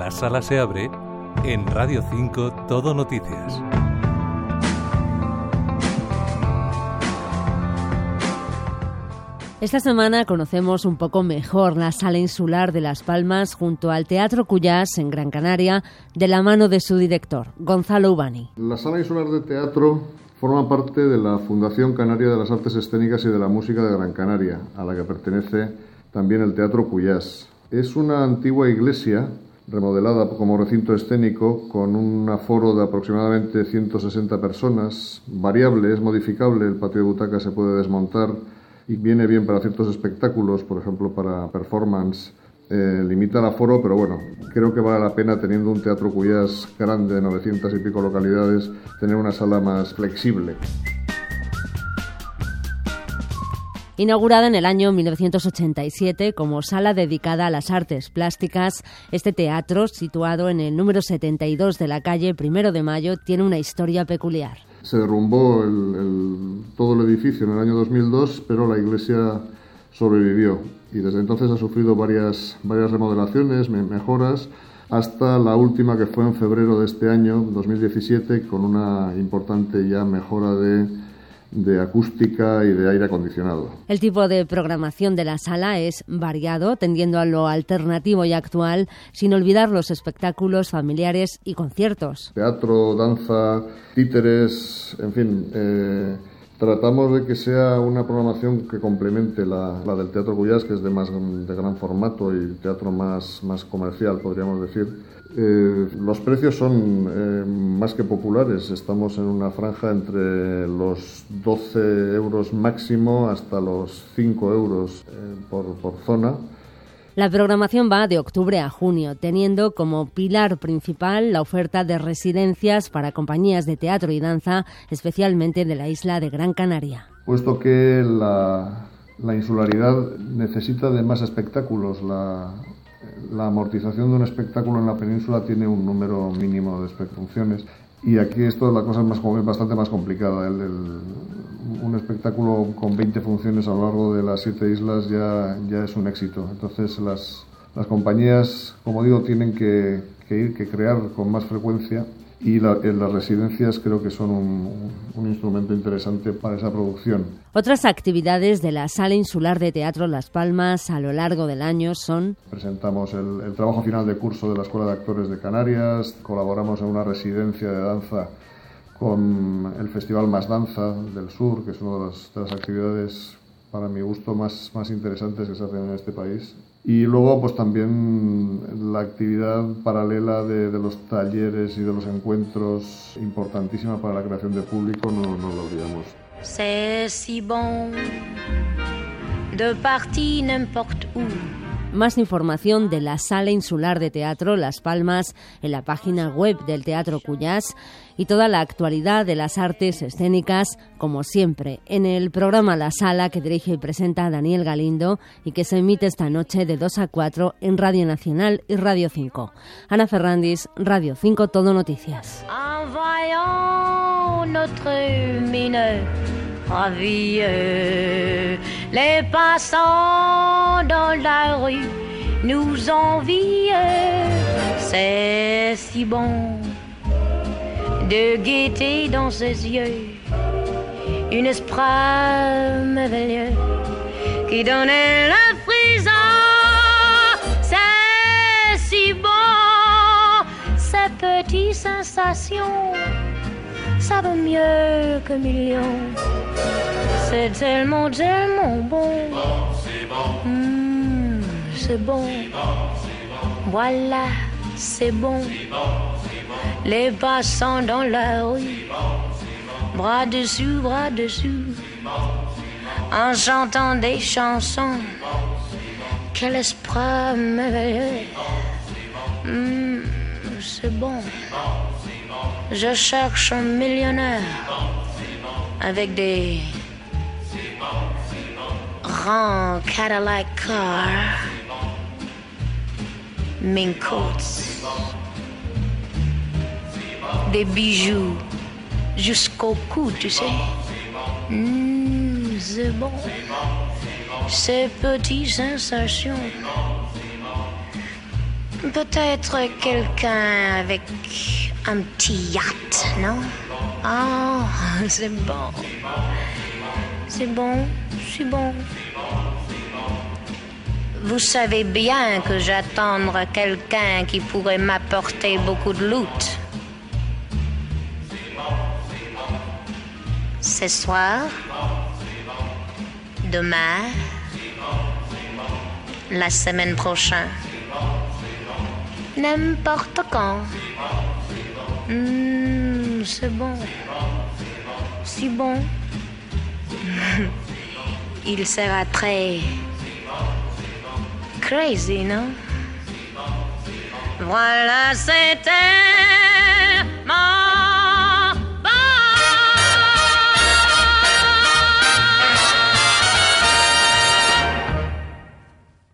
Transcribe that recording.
La sala se abre en Radio 5 Todo Noticias. Esta semana conocemos un poco mejor la Sala Insular de Las Palmas junto al Teatro Cuyàs en Gran Canaria, de la mano de su director, Gonzalo Ubani. La Sala Insular de Teatro forma parte de la Fundación Canaria de las Artes Escénicas y de la Música de Gran Canaria, a la que pertenece también el Teatro Cuyàs. Es una antigua iglesia remodelada como recinto escénico con un aforo de aproximadamente 160 personas, variable, es modificable, el patio de butacas se puede desmontar y viene bien para ciertos espectáculos, por ejemplo para performance, limita el aforo, pero bueno, creo que vale la pena, teniendo un Teatro Cuyàs grande, 900 y pico localidades, tener una sala más flexible. Inaugurada en el año 1987 como sala dedicada a las artes plásticas, este teatro, situado en el número 72 de la calle 1 de Mayo, tiene una historia peculiar. Se derrumbó todo el edificio en el año 2002, pero la iglesia sobrevivió y desde entonces ha sufrido varias remodelaciones, mejoras, hasta la última que fue en febrero de este año, 2017, con una importante ya mejora de acústica y de aire acondicionado. El tipo de programación de la sala es variado, tendiendo a lo alternativo y actual, sin olvidar los espectáculos familiares y conciertos. Teatro, danza, títeres, en fin, tratamos de que sea una programación que complemente la del Teatro Cuyàs, que es de gran formato y teatro más comercial, podríamos decir. Los precios son más que populares. Estamos en una franja entre los 12 euros máximo hasta los 5 euros por zona. La programación va de octubre a junio, teniendo como pilar principal la oferta de residencias para compañías de teatro y danza, especialmente de la isla de Gran Canaria. Puesto que la insularidad necesita de más espectáculos, la amortización de un espectáculo en la península tiene un número mínimo de funciones y aquí la cosa es bastante más complicada. Un espectáculo con 20 funciones a lo largo de las 7 islas ya es un éxito. Entonces las compañías, como digo, tienen que crear con más frecuencia y las residencias creo que son un instrumento interesante para esa producción. Otras actividades de la Sala Insular de Teatro Las Palmas a lo largo del año son: presentamos el trabajo final de curso de la Escuela de Actores de Canarias, colaboramos en una residencia de danza con el Festival Más Danza del Sur, que es una de las actividades, para mi gusto, más interesantes que se hacen en este país. Y luego pues también la actividad paralela de los talleres y de los encuentros, importantísima para la creación de público, no lo olvidamos. C'est si bon de partir n'importe où. Más información de la Sala Insular de Teatro Las Palmas en la página web del Teatro Cuyàs y toda la actualidad de las artes escénicas, como siempre, en el programa La Sala, que dirige y presenta Daniel Galindo y que se emite esta noche de 2 a 4 en Radio Nacional y Radio 5. Ana Ferrandis, Radio 5 Todo Noticias. En voyant notre mine ravie, les passants dans la rue nous envient. C'est si bon de gaieté dans ses yeux, une esprit merveilleux qui donnait le frisson. C'est si bon, ces petites sensations, ça vaut mieux que millions. C'est tellement, tellement bon. C'est bon. Voilà, c'est bon. Les passants dans la rue, bras dessus, en chantant des chansons. Quel esprit merveilleux. C'est bon. Je cherche un millionnaire avec des grands Cadillac cars, mink coats, des bijoux jusqu'au cou, tu sais. C'est bon, ces petites sensations Peut-être quelqu'un avec un petit yacht, non? Oh, c'est bon. C'est bon, c'est bon. Vous savez bien que j'attends quelqu'un qui pourrait m'apporter beaucoup de loot. Ce soir, demain, la semaine prochaine. N'importe quand. C'est bon. Si bon. Il sera très crazy, non? Voilà, c'était